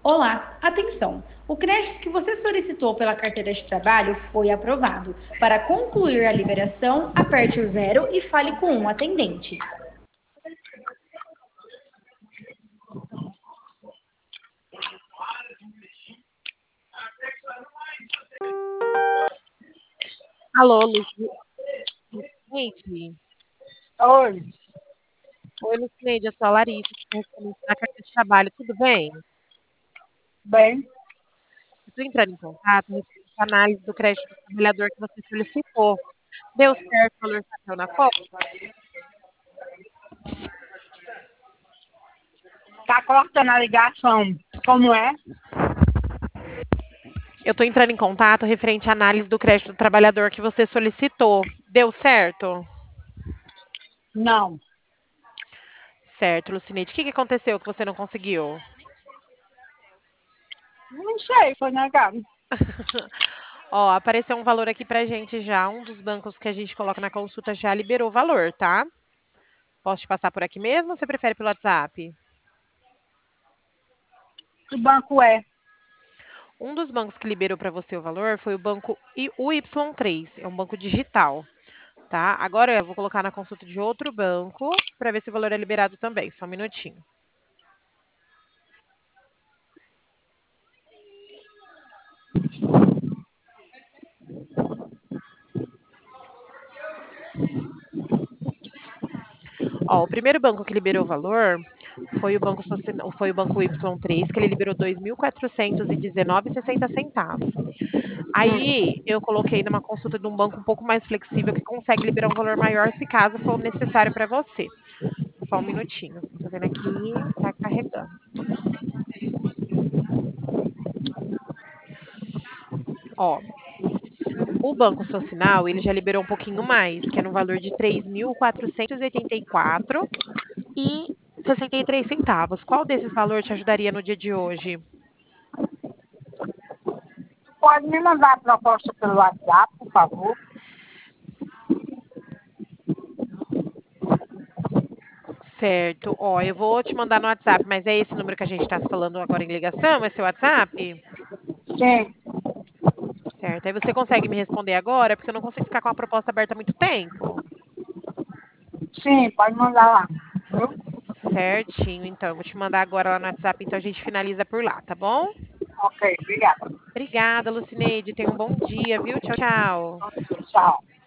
Olá, atenção! O crédito que você solicitou pela carteira de trabalho foi aprovado. Para concluir a liberação, aperte o zero e fale com um atendente. Alô, Lucineide? Oi, Oi, Lucineide, eu sou a Larissa, correspondente da carteira de trabalho, tudo bem? bem, Estou entrando em contato referente à análise do crédito do trabalhador que você solicitou. Deu certo, o valor bateu na conta? tá cortando a ligação. Como é? Eu estou entrando em contato referente à análise do crédito do trabalhador que você solicitou. Deu certo? Não, Certo, Lucineide. O que aconteceu que você não conseguiu? não sei, foi negado. Ó, apareceu um valor aqui pra gente já. Um dos bancos que a gente coloca na consulta já liberou o valor, tá? Posso te passar por aqui mesmo ou você prefere pelo WhatsApp? Que banco é? Um dos bancos que liberou para você o valor foi o banco UY3, é um banco digital, tá? Agora eu vou colocar na consulta de outro banco para ver se o valor é liberado também. Só um minutinho. Ó, o primeiro banco que liberou o valor foi o banco Y3, que ele liberou 2.419,60 centavos. Aí eu coloquei numa consulta de um banco um pouco mais flexível que consegue liberar um valor maior se caso for necessário para você. Só um minutinho. Tô vendo aqui, tá carregando. Ó, o Banco Social, ele já liberou um pouquinho mais, que é no valor de 3.484,63 centavos. Qual desses valores te ajudaria no dia de hoje? Pode me mandar a proposta pelo WhatsApp, por favor? Certo. Ó, eu vou te mandar no WhatsApp, mas é esse número que a gente está se falando agora em ligação? É seu WhatsApp? Sim, Certo. Aí você consegue me responder agora, porque eu não consigo ficar com a proposta aberta há muito tempo. sim, pode mandar lá. Viu? Certinho, então. Eu vou te mandar agora lá no WhatsApp, então a gente finaliza por lá, tá bom? Ok, obrigada. Obrigada, Lucineide. Tenha um bom dia, viu? Tchau, tchau. Tchau.